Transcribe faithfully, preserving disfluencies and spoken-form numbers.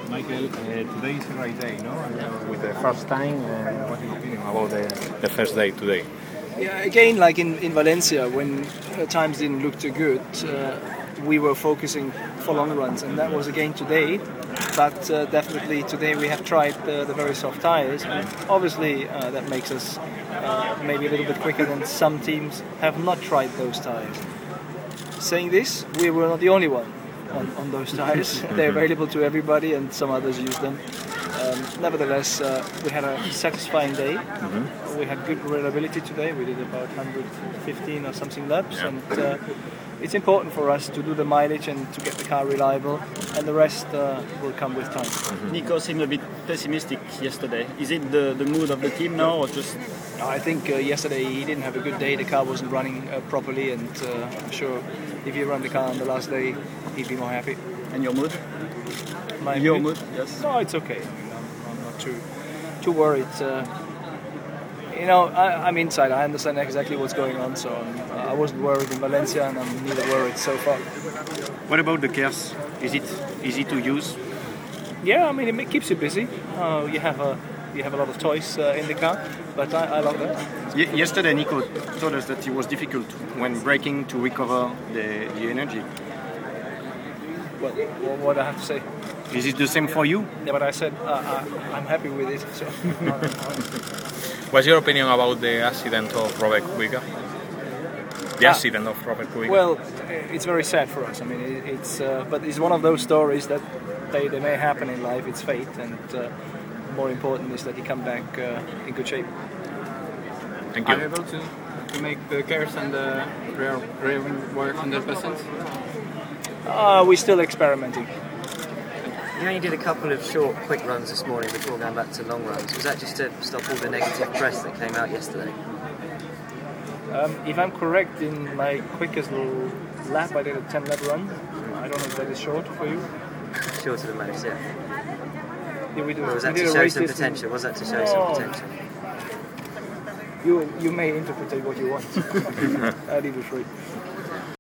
Michael, uh, today is a great day, no? Uh, with the first time, uh, what's your opinion about the, the first day today? Yeah, again, like in, in Valencia, when uh, times didn't look too good, uh, we were focusing for long runs, and that was again today. But uh, definitely today we have tried the, the very soft tyres, and obviously uh, that makes us uh, maybe a little bit quicker than some teams have not tried those tyres. Saying this, we were not the only one on, on those tyres. They're available to everybody, and some others use them. Um, nevertheless, uh, we had a satisfying day. Mm-hmm. We had good reliability today. We did about one hundred fifteen or something laps, yeah. and uh, it's important for us to do the mileage and to get the car reliable, and the rest uh, will come with time. Mm-hmm. Nico seemed a bit pessimistic yesterday. Is it the, the mood of the team now, or just? I think uh, yesterday he didn't have a good day. The car wasn't running uh, properly, and uh, I'm sure if he ran the car on the last day, he'd be more happy. And your mood? My your mood? mood? Yes. No, it's okay. I'm, I'm not too too worried. Uh, you know, I, I'm inside. I understand exactly what's going on, so I'm, uh, I wasn't worried in Valencia, and I'm neither worried so far. What about the cars? Is it easy to use? Yeah, I mean it keeps you busy. Uh, you have a you have a lot of toys uh, in the car, but I, I love that. Y- yesterday, Nico told us that it was difficult when braking to recover the, the energy. Well, what I have to say? Is it the same for you? Yeah, but I said uh, I, I'm happy with it. So. What's your opinion about the accident of Robert Kubica? The ah, accident of Robert Kubica. Well, it's very sad for us. I mean, it, it's uh, but it's one of those stories that they, they may happen in life. It's fate, and uh, more important is that he come back uh, in good shape. Thank you. Are you able to, to make the gears and the rear, rear wing work one hundred percent? Uh, we're still experimenting. You only did a couple of short, quick runs this morning before going back to long runs. Was that just to stop all the negative press that came out yesterday? Um, if I'm correct, in my quickest little lap, I did a ten lap run. I don't know if that is short for you. Shorter than most, yeah. Yeah, we do. Or was that we to did show a some race potential? Was that to show no. some potential? You you may interpret what you want. I leave it free.